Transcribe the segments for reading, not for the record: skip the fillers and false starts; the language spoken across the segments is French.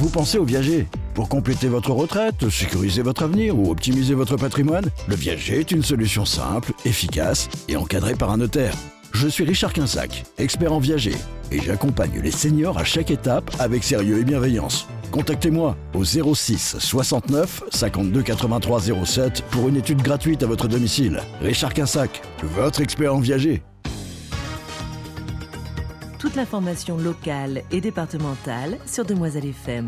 vous pensez au viager. Pour compléter votre retraite, sécuriser votre avenir ou optimiser votre patrimoine, le viager est une solution simple, efficace et encadrée par un notaire. Je suis Richard Quinsac, expert en viager, et j'accompagne les seniors à chaque étape avec sérieux et bienveillance. Contactez-moi au 06 69 52 83 07 pour une étude gratuite à votre domicile. Richard Quinsac, votre expert en viager. Toute l'information locale et départementale sur Demoiselle FM.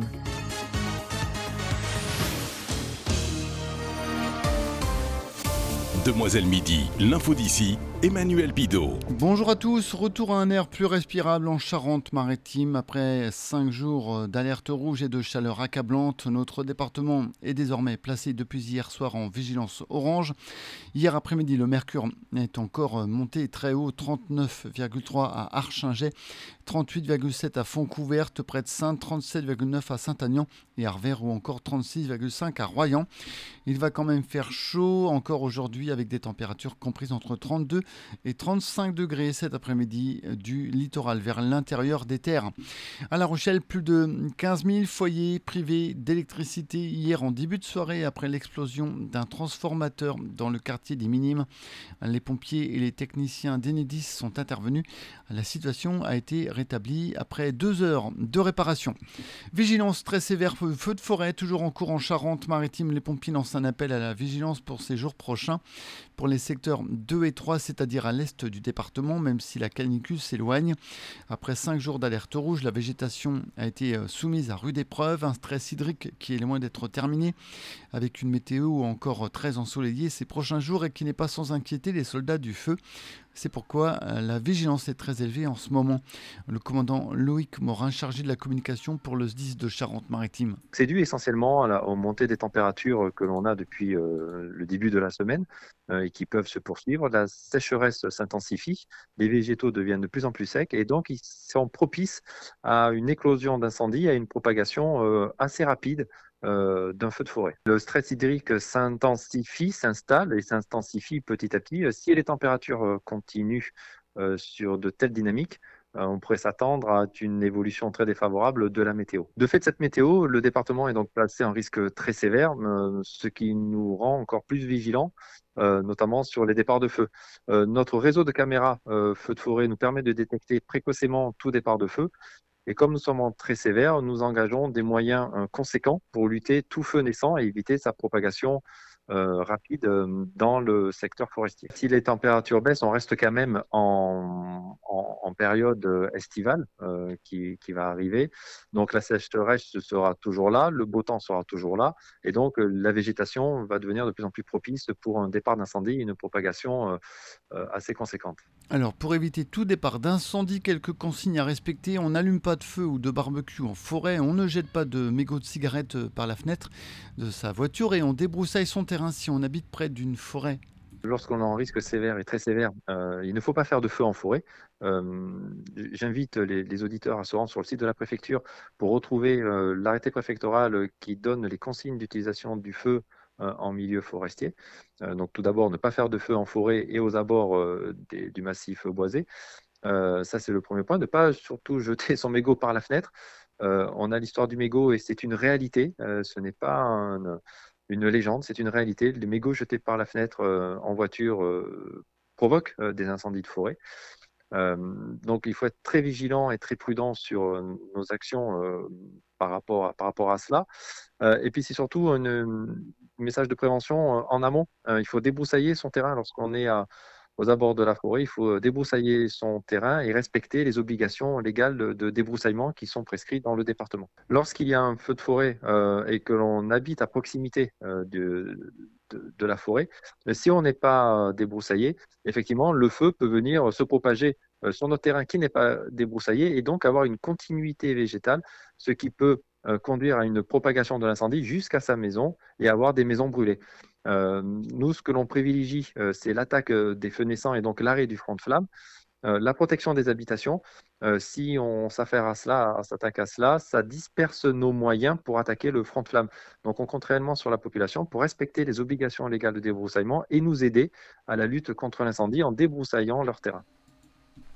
Demoiselle Midi, l'info d'ici, Emmanuel Bidot. Bonjour à tous, retour à un air plus respirable en Charente-Maritime. Après 5 jours d'alerte rouge et de chaleur accablante, notre département est désormais placé depuis hier soir en vigilance orange. Hier après-midi, le mercure est encore monté très haut, 39,3 à Archingeay, 38,7 à Fontcouverte, près de Saintes, 37,9 à Saint-Agnan et Arvers ou encore 36,5 à Royan. Il va quand même faire chaud encore aujourd'hui avec des températures comprises entre 32 et 35 degrés cet après-midi du littoral vers l'intérieur des terres. À La Rochelle, plus de 15 000 foyers privés d'électricité hier en début de soirée après l'explosion d'un transformateur dans le quartier des Minimes. Les pompiers et les techniciens d'Enedis sont intervenus. La situation a été rétablie après 2 heures de réparation. Vigilance très sévère, feu de forêt toujours en cours en Charente-Maritime. Les pompiers lancent un appel à la vigilance pour ces jours prochains pour les secteurs 2 et 3, c'est-à-dire à l'est du département, même si la canicule s'éloigne. Après 5 jours d'alerte rouge, la végétation a été soumise à rude épreuve. Un stress hydrique qui est loin d'être terminé, avec une météo encore très ensoleillée ces prochains jours et qui n'est pas sans inquiéter les soldats du feu. C'est pourquoi la vigilance est très élevée en ce moment. Le commandant Loïc Morin, chargé de la communication pour le SDIS de Charente-Maritime. C'est dû essentiellement aux montées des températures que l'on a depuis le début de la semaine et qui peuvent se poursuivre. La sécheresse s'intensifie, les végétaux deviennent de plus en plus secs et donc ils sont propices à une éclosion d'incendie, à une propagation assez rapide d'un feu de forêt. Le stress hydrique s'installe et s'intensifie petit à petit. Si les températures continuent sur de telles dynamiques, on pourrait s'attendre à une évolution très défavorable de la météo. De fait de cette météo, le département est donc placé en risque très sévère, ce qui nous rend encore plus vigilants, notamment sur les départs de feu. Notre réseau de caméras feu de forêt nous permet de détecter précocement tout départ de feu. Et comme nous sommes en très sévère, nous engageons des moyens conséquents pour lutter tout feu naissant et éviter sa propagation rapide dans le secteur forestier. Si les températures baissent, on reste quand même en période estivale qui va arriver. Donc la sécheresse sera toujours là, le beau temps sera toujours là, et donc la végétation va devenir de plus en plus propice pour un départ d'incendie et une propagation assez conséquente. Alors, pour éviter tout départ d'incendie, quelques consignes à respecter. On n'allume pas de feu ou de barbecue en forêt, on ne jette pas de mégots de cigarette par la fenêtre de sa voiture et on débroussaille son terrain si on habite près d'une forêt. Lorsqu'on est en risque sévère et très sévère, il ne faut pas faire de feu en forêt. J'invite les auditeurs à se rendre sur le site de la préfecture pour retrouver l'arrêté préfectoral qui donne les consignes d'utilisation du feu en milieu forestier. Donc tout d'abord, ne pas faire de feu en forêt et aux abords du massif boisé. Ça, c'est le premier point. Ne pas surtout jeter son mégot par la fenêtre. On a l'histoire du mégot et c'est une réalité. Ce n'est pas une légende, c'est une réalité. Les mégots jetés par la fenêtre en voiture provoquent des incendies de forêt. Donc il faut être très vigilant et très prudent sur nos actions par rapport à cela. Et puis c'est surtout un message de prévention en amont. Il faut débroussailler son terrain lorsqu'on est aux abords de la forêt. Il faut débroussailler son terrain et respecter les obligations légales de débroussaillement qui sont prescrites dans le département. Lorsqu'il y a un feu de forêt et que l'on habite à proximité de la forêt, si on n'est pas débroussaillé, effectivement, le feu peut venir se propager sur notre terrain qui n'est pas débroussaillé et donc avoir une continuité végétale, ce qui peut conduire à une propagation de l'incendie jusqu'à sa maison et avoir des maisons brûlées. Nous, ce que l'on privilégie, c'est l'attaque des feux naissants et donc l'arrêt du front de flamme. La protection des habitations, si on s'affaire à cela, s'attaque à cela, ça disperse nos moyens pour attaquer le front de flamme. Donc on compte réellement sur la population pour respecter les obligations légales de débroussaillement et nous aider à la lutte contre l'incendie en débroussaillant leur terrain.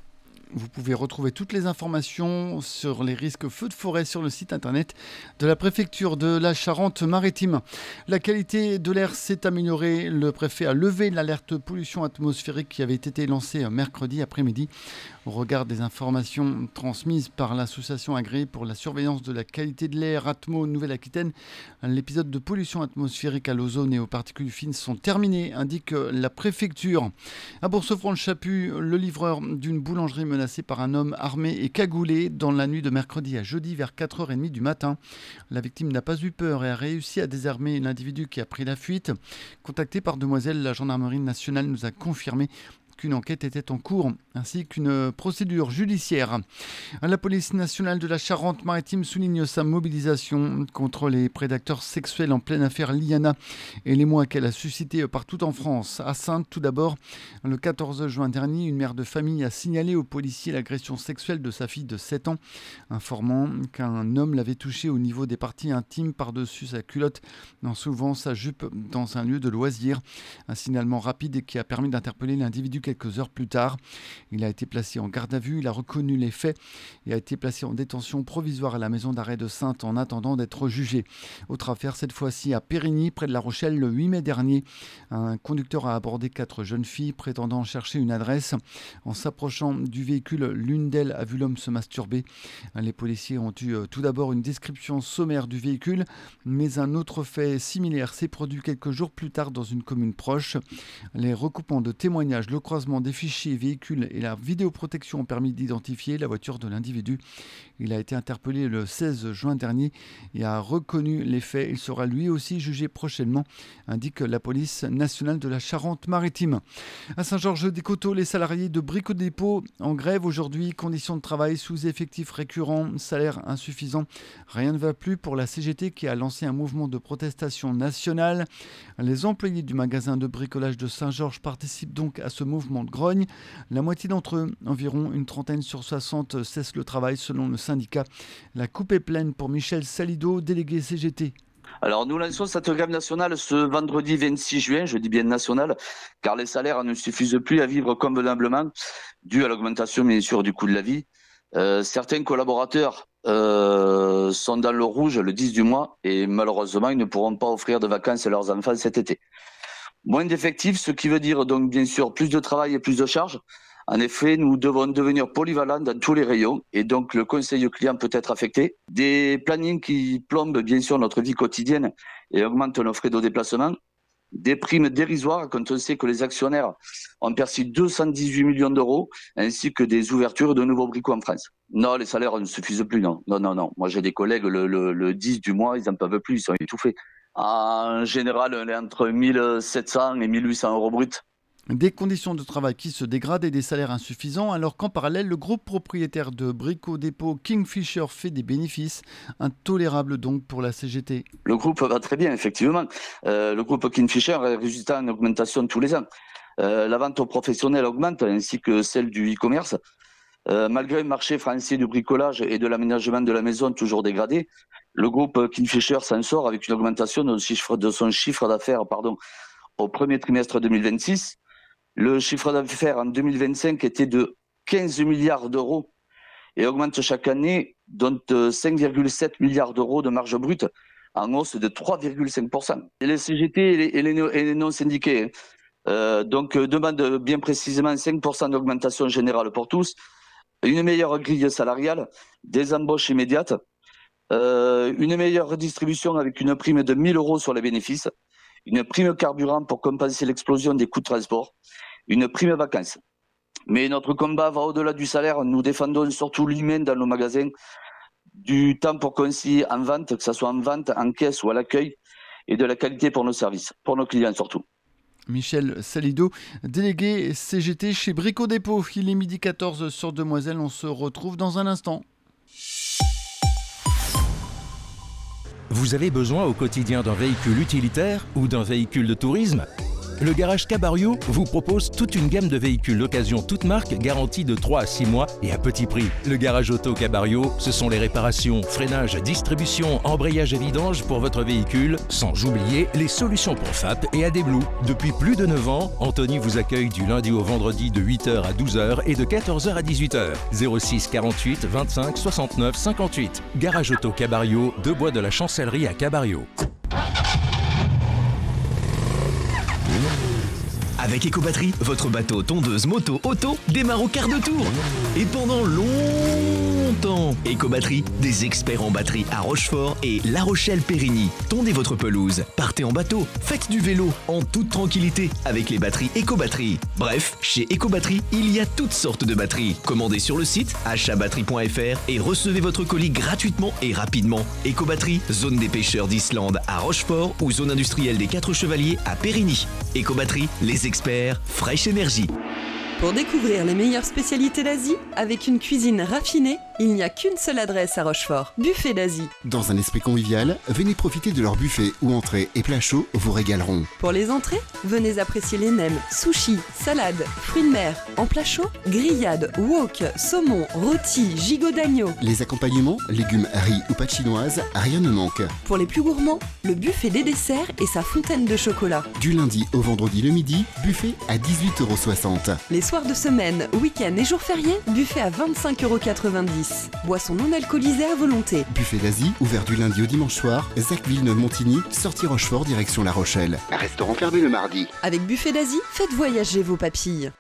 Vous pouvez retrouver toutes les informations sur les risques feux de forêt sur le site internet de la préfecture de la Charente-Maritime. La qualité de l'air s'est améliorée. Le préfet a levé l'alerte pollution atmosphérique qui avait été lancée mercredi après-midi. Au regard des informations transmises par l'association agréée pour la surveillance de la qualité de l'air Atmo Nouvelle-Aquitaine, l'épisode de pollution atmosphérique à l'ozone et aux particules fines sont terminés, indique la préfecture. À Bourg-Sofroin-le-Chaput, le livreur d'une boulangerie menacé par un homme armé et cagoulé dans la nuit de mercredi à jeudi vers 4h30 du matin. La victime n'a pas eu peur et a réussi à désarmer l'individu qui a pris la fuite. Contacté par Demoiselle, la gendarmerie nationale nous a confirmé qu'une enquête était en cours, ainsi qu'une procédure judiciaire. La police nationale de la Charente-Maritime souligne sa mobilisation contre les prédateurs sexuels en pleine affaire Liana et l'émoi qu'elle a suscité partout en France. À Saintes, tout d'abord, le 14 juin dernier, une mère de famille a signalé aux policiers l'agression sexuelle de sa fille de 7 ans, informant qu'un homme l'avait touchée au niveau des parties intimes par-dessus sa culotte en soulevant sa jupe dans un lieu de loisirs. Un signalement rapide qui a permis d'interpeller l'individu quelques heures plus tard. Il a été placé en garde à vue, il a reconnu les faits et a été placé en détention provisoire à la maison d'arrêt de Saintes en attendant d'être jugé. Autre affaire, cette fois-ci à Périgny, près de La Rochelle, le 8 mai dernier. Un conducteur a abordé 4 jeunes filles prétendant chercher une adresse. En s'approchant du véhicule, l'une d'elles a vu l'homme se masturber. Les policiers ont eu tout d'abord une description sommaire du véhicule, mais un autre fait similaire s'est produit quelques jours plus tard dans une commune proche. Les recoupements de témoignages, le croisement des fichiers véhicules et la vidéoprotection ont permis d'identifier la voiture de l'individu. Il a été interpellé le 16 juin dernier et a reconnu les faits. Il sera lui aussi jugé prochainement, indique la police nationale de la Charente-Maritime. À Saint-Georges-des-Coteaux, les salariés de Brico Dépôt en grève aujourd'hui. Conditions de travail sous effectifs récurrents, salaire insuffisant. Rien ne va plus pour la CGT qui a lancé un mouvement de protestation nationale. Les employés du magasin de bricolage de Saint-Georges participent donc à ce mouvement de grogne. La moitié d'entre eux, environ une trentaine sur 60, cessent le travail selon le syndicat. La coupe est pleine pour Michel Salido, délégué CGT. Alors nous lançons cette grève nationale ce vendredi 26 juin, je dis bien nationale, car les salaires ne suffisent plus à vivre convenablement, dû à l'augmentation bien sûr du coût de la vie. Certains collaborateurs sont dans le rouge le 10 du mois et malheureusement ils ne pourront pas offrir de vacances à leurs enfants cet été. Moins d'effectifs, ce qui veut dire donc bien sûr plus de travail et plus de charges. En effet, nous devons devenir polyvalents dans tous les rayons et donc le conseil client peut être affecté. Des plannings qui plombent bien sûr notre vie quotidienne et augmentent nos frais de déplacement. Des primes dérisoires quand on sait que les actionnaires ont perçu 218 millions d'euros ainsi que des ouvertures de nouveaux bricots en France. Non, les salaires ne suffisent plus, non. Non. Moi j'ai des collègues, le 10 du mois, ils n'en peuvent plus, ils sont étouffés. En général, on est entre 1700 et 1800 euros bruts. Des conditions de travail qui se dégradent et des salaires insuffisants, alors qu'en parallèle, le groupe propriétaire de Brico Dépôt Kingfisher fait des bénéfices, intolérables donc pour la CGT. Le groupe va très bien, effectivement. Le groupe Kingfisher résultat en augmentation tous les ans. La vente aux professionnels augmente, ainsi que celle du e-commerce. Malgré le marché français du bricolage et de l'aménagement de la maison toujours dégradé, le groupe Kingfisher s'en sort avec une augmentation de son chiffre d'affaires au premier trimestre 2026. Le chiffre d'affaires en 2025 était de 15 milliards d'euros et augmente chaque année, dont 5,7 milliards d'euros de marge brute, en hausse de 3,5%. Et les CGT et les non-syndiqués demandent bien précisément 5% d'augmentation générale pour tous, une meilleure grille salariale, des embauches immédiates, une meilleure redistribution avec une prime de 1 000 euros sur les bénéfices, une prime carburant pour compenser l'explosion des coûts de transport, une prime vacances. Mais notre combat va au-delà du salaire. Nous défendons surtout l'humain dans nos magasins, du temps pour conseiller en vente, que ce soit en vente, en caisse ou à l'accueil, et de la qualité pour nos services, pour nos clients surtout. Michel Salido, délégué CGT chez Brico Dépôt. Il est 12h14 sur Demoiselle. On se retrouve dans un instant. Vous avez besoin au quotidien d'un véhicule utilitaire ou d'un véhicule de tourisme ? le garage Cabario vous propose toute une gamme de véhicules d'occasion toute marque garantie de 3 à 6 mois et à petit prix. Le garage auto Cabario, ce sont les réparations, freinage, distribution, embrayage et vidange pour votre véhicule, sans oublier les solutions pour FAP et AD Blue. Depuis plus de 9 ans, Anthony vous accueille du lundi au vendredi de 8h à 12h et de 14h à 18h. 06 48 25 69 58. Garage auto Cabario, 2 bois de la Chancellerie à Cabario. Avec Ecobatterie, votre bateau, tondeuse, moto, auto démarre au quart de tour. Et pendant longtemps. Ecobatterie, des experts en batterie à Rochefort et La Rochelle-Périgny. Tondez votre pelouse, partez en bateau, faites du vélo en toute tranquillité avec les batteries Ecobatterie. Bref, chez Ecobatterie, il y a toutes sortes de batteries. Commandez sur le site achatbatterie.fr et recevez votre colis gratuitement et rapidement. Ecobatterie, zone des pêcheurs d'Islande à Rochefort ou zone industrielle des 4 Chevaliers à Périgny. Ecobatterie, les experts Fresh Energy. Pour découvrir les meilleures spécialités d'Asie, avec une cuisine raffinée, il n'y a qu'une seule adresse à Rochefort, Buffet d'Asie. Dans un esprit convivial, venez profiter de leur buffet où entrées et plats chauds vous régaleront. Pour les entrées, venez apprécier les nems, sushis, salades, fruits de mer, en plat chaud, grillades, wok, saumon, rôti, gigot d'agneau. Les accompagnements, légumes, riz ou pâtes chinoises, rien ne manque. Pour les plus gourmands, le buffet des desserts et sa fontaine de chocolat. Du lundi au vendredi le midi, buffet à 18,60 €. Les soirs de semaine, week-end et jours fériés, buffet à 25,90 €. Boissons non alcoolisées à volonté. Buffet d'Asie, ouvert du lundi au dimanche soir, Zac Villeneuve-Montigny, sortie Rochefort, direction La Rochelle. Restaurant fermé le mardi. Avec Buffet d'Asie, faites voyager vos papilles.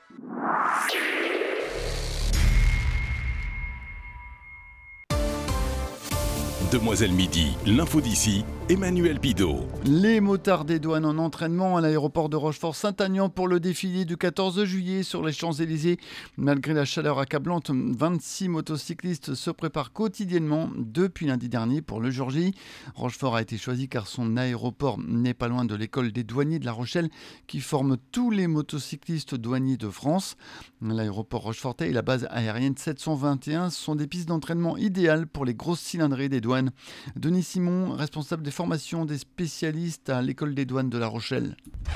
Demoiselle Midi, l'info d'ici, Emmanuel Bidot. Les motards des douanes en entraînement à l'aéroport de Rochefort-Saint-Aignan pour le défilé du 14 juillet sur les Champs-Élysées. Malgré la chaleur accablante, 26 motocyclistes se préparent quotidiennement depuis lundi dernier pour le jour J. Rochefort a été choisi car son aéroport n'est pas loin de l'école des douaniers de La Rochelle qui forme tous les motocyclistes douaniers de France. L'aéroport Rochefortais et la base aérienne 721 sont des pistes d'entraînement idéales pour les grosses cylindrées des douanes. Denis Simon, responsable des formations des spécialistes à l'école des douanes de La Rochelle.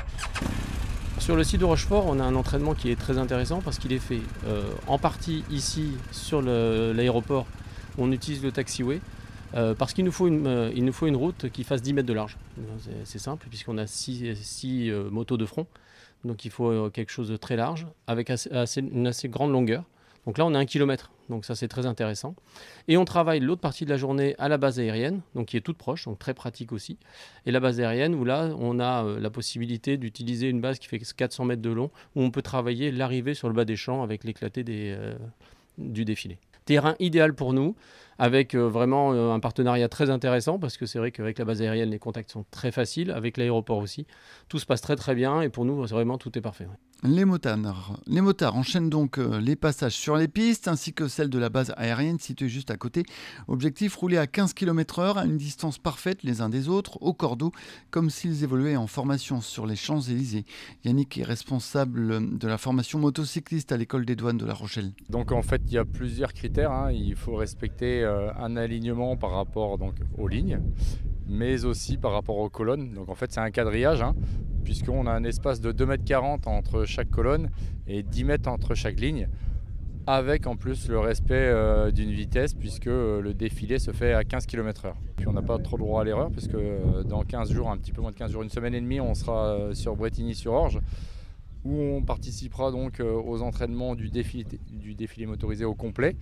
Sur le site de Rochefort, on a un entraînement qui est très intéressant parce qu'il est fait en partie ici sur l'aéroport. On utilise le taxiway parce qu'il nous faut une route qui fasse 10 mètres de large. C'est simple puisqu'on a 6 motos de front. Donc il faut quelque chose de très large avec une assez grande longueur. Donc là, on a 1 kilomètre, donc ça c'est très intéressant. Et on travaille l'autre partie de la journée à la base aérienne, donc qui est toute proche, donc très pratique aussi. Et la base aérienne, où là, on a la possibilité d'utiliser une base qui fait 400 mètres de long, où on peut travailler l'arrivée sur le bas des champs avec l'éclaté du défilé. Terrain idéal pour nous, avec vraiment un partenariat très intéressant, parce que c'est vrai qu'avec la base aérienne, les contacts sont très faciles, avec l'aéroport aussi. Tout se passe très très bien, et pour nous, vraiment, tout est parfait. Ouais. Les motards enchaînent donc les passages sur les pistes ainsi que celles de la base aérienne située juste à côté. Objectif, rouler à 15 km/h à une distance parfaite les uns des autres, au cordeau, comme s'ils évoluaient en formation sur les Champs-Élysées. Yannick est responsable de la formation motocycliste à l'école des douanes de La Rochelle. Donc en fait, il y a plusieurs critères. Il faut respecter un alignement par rapport donc, aux lignes, mais aussi par rapport aux colonnes. Donc en fait, c'est un quadrillage, puisqu'on a un espace de 2,40 m entre chaque colonne et 10 mètres entre chaque ligne, avec en plus le respect d'une vitesse, puisque le défilé se fait à 15 km/h. Puis on n'a pas trop le droit à l'erreur, puisque dans 15 jours, un petit peu moins de 15 jours, une semaine et demie, on sera sur Bretigny-sur-Orge, où on participera donc aux entraînements du défilé motorisé au complet.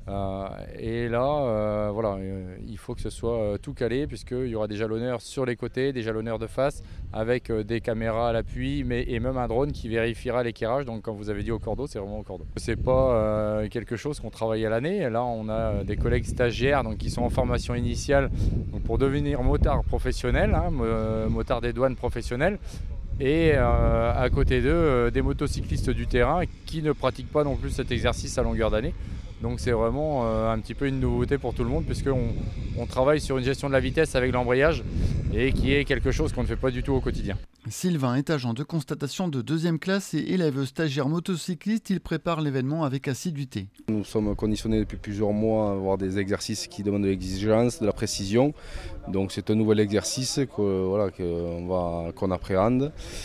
Et là, voilà, il faut que ce soit tout calé, puisqu'il y aura des jalonneurs sur les côtés, des jalonneurs de face, avec des caméras à l'appui, et même un drone qui vérifiera l'équerrage. Donc comme vous avez dit au cordeau, c'est vraiment au cordeau. C'est pas quelque chose qu'on travaille à l'année. Là, on a des collègues stagiaires donc, qui sont en formation initiale donc, pour devenir motard professionnel, motard des douanes professionnels. Et à côté d'eux, des motocyclistes du terrain qui ne pratiquent pas non plus cet exercice à longueur d'année. Donc c'est vraiment un petit peu une nouveauté pour tout le monde, puisqu'on travaille sur une gestion de la vitesse avec l'embrayage, et qui est quelque chose qu'on ne fait pas du tout au quotidien. Sylvain est agent de constatation de 2e classe et élève stagiaire motocycliste. Il prépare l'événement avec assiduité. Nous sommes conditionnés depuis plusieurs mois à avoir des exercices qui demandent de l'exigence, de la précision. Donc c'est un nouvel exercice qu'on appréhende,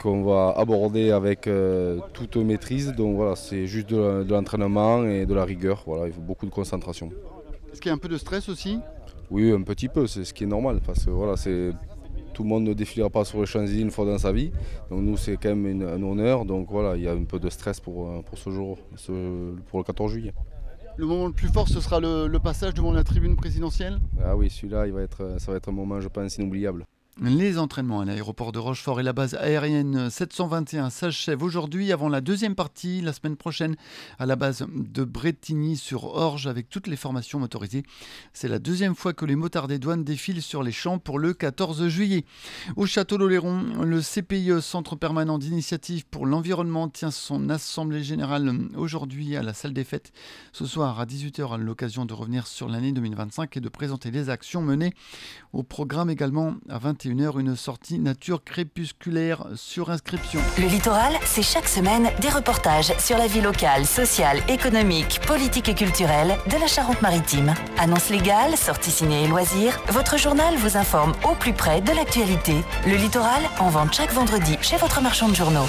qu'on va aborder avec toute maîtrise. Donc voilà, c'est juste de l'entraînement et de la rigueur. Voilà, il faut beaucoup de concentration. Est-ce qu'il y a un peu de stress aussi ? Oui, un petit peu, c'est ce qui est normal. Parce que voilà, tout le monde ne défilera pas sur les Champs-Élysées une fois dans sa vie. Donc nous, c'est quand même un honneur. Donc voilà, il y a un peu de stress pour ce jour, pour le 14 juillet. Le moment le plus fort, ce sera le passage devant la tribune présidentielle ? Ah oui, celui-là, ça va être un moment, je pense, inoubliable. Les entraînements à l'aéroport de Rochefort et la base aérienne 721 s'achèvent aujourd'hui avant la deuxième partie, la semaine prochaine, à la base de Brétigny-sur-Orge avec toutes les formations motorisées. C'est la deuxième fois que les motards des douanes défilent sur les champs pour le 14 juillet. Au château d'Oléron, le CPIE, Centre permanent d'initiative pour l'environnement, tient son assemblée générale aujourd'hui à la salle des fêtes. Ce soir à 18h, à l'occasion de revenir sur l'année 2025 et de présenter les actions menées. Au programme également à 21h, une sortie nature crépusculaire sur inscription. Le littoral, c'est chaque semaine des reportages sur la vie locale, sociale, économique, politique et culturelle de la Charente-Maritime. Annonces légales, sorties ciné et loisirs, votre journal vous informe au plus près de l'actualité. Le littoral, en vente chaque vendredi chez votre marchand de journaux.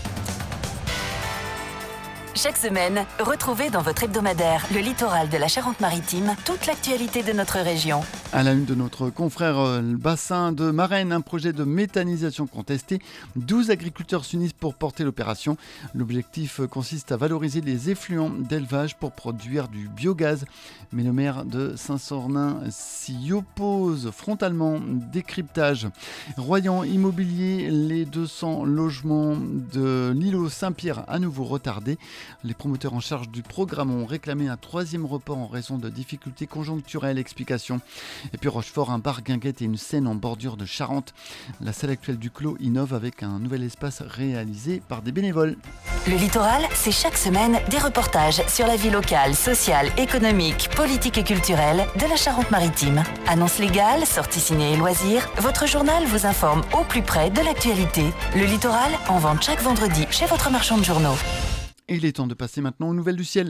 Chaque semaine, retrouvez dans votre hebdomadaire Le Littoral de la Charente-Maritime toute l'actualité de notre région. À la une de notre confrère, le bassin de Marennes, un projet de méthanisation contesté. 12 agriculteurs s'unissent pour porter l'opération. L'objectif consiste à valoriser les effluents d'élevage pour produire du biogaz. Mais le maire de Saint-Sornin s'y oppose frontalement. Décryptage. Royan Immobilier, les 200 logements de l'îlot Saint-Pierre à nouveau retardés. Les promoteurs en charge du programme ont réclamé un troisième report en raison de difficultés conjoncturelles. Explication. Et puis Rochefort, un bar guinguette et une scène en bordure de Charente. La salle actuelle du Clos innove avec un nouvel espace réalisé par des bénévoles. Le littoral, c'est chaque semaine des reportages sur la vie locale, sociale, économique, politique et culturelle de la Charente-Maritime. Annonces légales, sorties ciné et loisirs, votre journal vous informe au plus près de l'actualité. Le littoral, en vente chaque vendredi chez votre marchand de journaux. Et il est temps de passer maintenant aux nouvelles du ciel.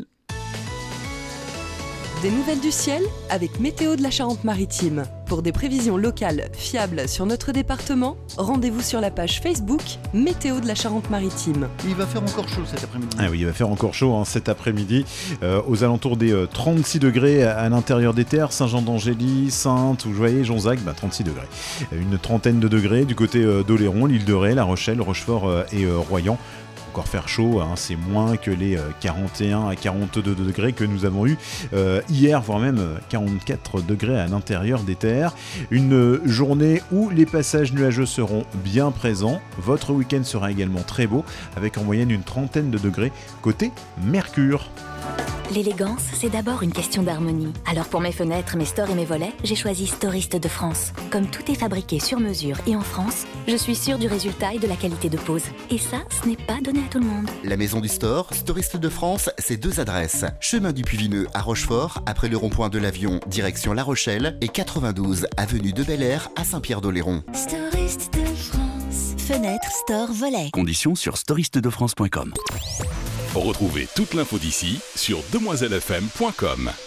Des nouvelles du ciel avec Météo de la Charente-Maritime. Pour des prévisions locales fiables sur notre département, rendez-vous sur la page Facebook Météo de la Charente-Maritime. Il va faire encore chaud cet après-midi. Ah oui, il va faire encore chaud cet après-midi, aux alentours des 36 degrés à l'intérieur des terres, Saint-Jean-d'Angély, Saintes, ou vous voyez, Jonzac, 36 degrés. Une trentaine de degrés du côté d'Oléron, l'île de Ré, La Rochelle, Rochefort et Royan. Encore faire chaud, c'est moins que les 41 à 42 degrés que nous avons eu hier, voire même 44 degrés à l'intérieur des terres. Une journée où les passages nuageux seront bien présents. Votre week-end sera également très beau, avec en moyenne une trentaine de degrés côté Mercure. L'élégance, c'est d'abord une question d'harmonie. Alors pour mes fenêtres, mes stores et mes volets, j'ai choisi Storiste de France. Comme tout est fabriqué sur mesure et en France, je suis sûre du résultat et de la qualité de pose. Et ça, ce n'est pas donné à tout le monde. La maison du store, Storiste de France, c'est 2 adresses. Chemin du Puy-Vineux à Rochefort, après le rond-point de l'Avion, direction La Rochelle, et 92 avenue de Bel-Air à Saint-Pierre-d'Oléron. Storiste de France. Fenêtres, store, volets. Conditions sur storistedefrance.com. Retrouvez toute l'info d'ici sur demoiselefm.com.